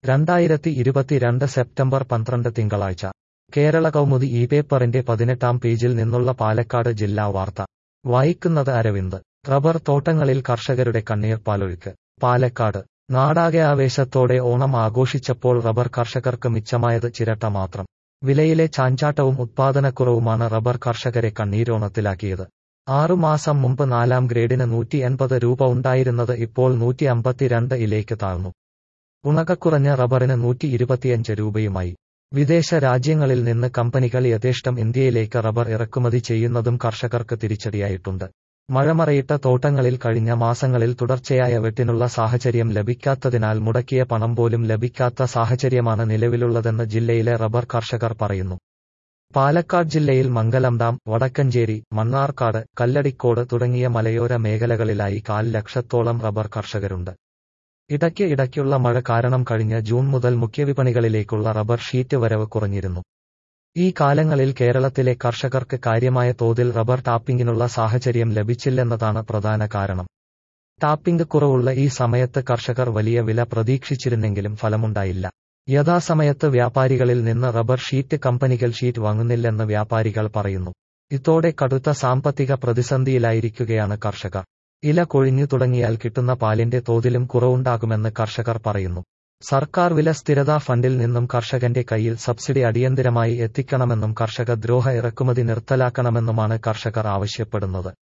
2022 September 12 തിങ്കളാഴ്ച കേരള കൗമുദി ഈ പേപ്പറിന്റെ 18-ാം പേജിൽ നിന്നുള്ള പാലക്കാട് ജില്ലാ വാർത്ത വായിക്കുന്നത് അരവിന്ദ്. റബ്ബർ തോട്ടങ്ങളിൽ കർഷകരുടെ കണ്ണീർ പാലൊഴുക്ക്. പാലക്കാട് നാടാകെ ആവേശത്തോടെ ഓണം ആഘോഷിച്ചപ്പോൾ റബ്ബർ കർഷകർക്ക് മിച്ചമായത് ചിരട്ട മാത്രം. വിലയിലെ ചാഞ്ചാട്ടവും ഉത്പാദനക്കുറവുമാണ് റബ്ബർ കർഷകരെ കണ്ണീരോണത്തിലാക്കിയത്. 6 മാസം മുമ്പ് 4-ാം ഗ്രേഡിന് 180 രൂപ ഉണ്ടായിരുന്നത് ഇപ്പോൾ 152 താഴ്ന്നു. ഉണക്കക്കുറഞ്ഞ റബ്ബറിന് 125 രൂപയുമായി. വിദേശ രാജ്യങ്ങളിൽ നിന്ന് കമ്പനികൾ യഥേഷ്ടം ഇന്ത്യയിലേക്ക് റബ്ബർ ഇറക്കുമതി ചെയ്യുന്നതും കർഷകർക്ക് തിരിച്ചടിയായിട്ടുണ്ട്. മഴമറയിട്ട തോട്ടങ്ങളിൽ കഴിഞ്ഞ മാസങ്ങളിൽ തുടർച്ചയായ വെട്ടിനുള്ള സാഹചര്യം ലഭിക്കാത്തതിനാൽ മുടക്കിയ പണം പോലും ലഭിക്കാത്ത സാഹചര്യമാണ് നിലവിലുള്ളതെന്ന് ജില്ലയിലെ റബ്ബർ കർഷകർ പറയുന്നു. പാലക്കാട് ജില്ലയിൽ മംഗലം ഡാം, വടക്കഞ്ചേരി, മണ്ണാർക്കാട്, കല്ലടിക്കോട് തുടങ്ങിയ മലയോര മേഖലകളിലായി 1/4 ലക്ഷത്തോളം റബ്ബർ കർഷകരുണ്ട്. ഇടയ്ക്കുള്ള മഴ കാരണം കഴിഞ്ഞ ജൂൺ മുതൽ മുഖ്യവിപണികളിലേക്കുള്ള റബ്ബർ ഷീറ്റ് വരവ് കുറഞ്ഞിരുന്നു. ഈ കാലങ്ങളിൽ കേരളത്തിലെ കർഷകർക്ക് കാര്യമായ തോതിൽ റബ്ബർ ടാപ്പിംഗിനുള്ള സാഹചര്യം ലഭിച്ചില്ലെന്നതാണ് പ്രധാന കാരണം. ടാപ്പിംഗ് കുറവുള്ള ഈ സമയത്ത് കർഷകർ വലിയ വില പ്രതീക്ഷിച്ചിരുന്നെങ്കിലും ഫലമുണ്ടായില്ല. യഥാസമയത്ത് വ്യാപാരികളിൽ നിന്ന് റബ്ബർ ഷീറ്റ് കമ്പനികൾ ഷീറ്റ് വാങ്ങുന്നില്ലെന്ന് വ്യാപാരികൾ പറയുന്നു. ഇതോടെ കടുത്ത സാമ്പത്തിക പ്രതിസന്ധിയിലായിരിക്കുകയാണ് കർഷകർ. ഇല കൊഴിഞ്ഞു തുടങ്ങിയാൽ കിട്ടുന്ന പാലിന്റെ തോതിലും കുറവുണ്ടാകുമെന്ന് കർഷകർ പറയുന്നു. സർക്കാർ വില സ്ഥിരതാ ഫണ്ടിൽ നിന്നും കർഷകന്റെ കയ്യിൽ സബ്സിഡി അടിയന്തിരമായി എത്തിക്കണമെന്നും കർഷക ദ്രോഹ ഇറക്കുമതി നിർത്തലാക്കണമെന്നുമാണ് കർഷകർ ആവശ്യപ്പെടുന്നത്.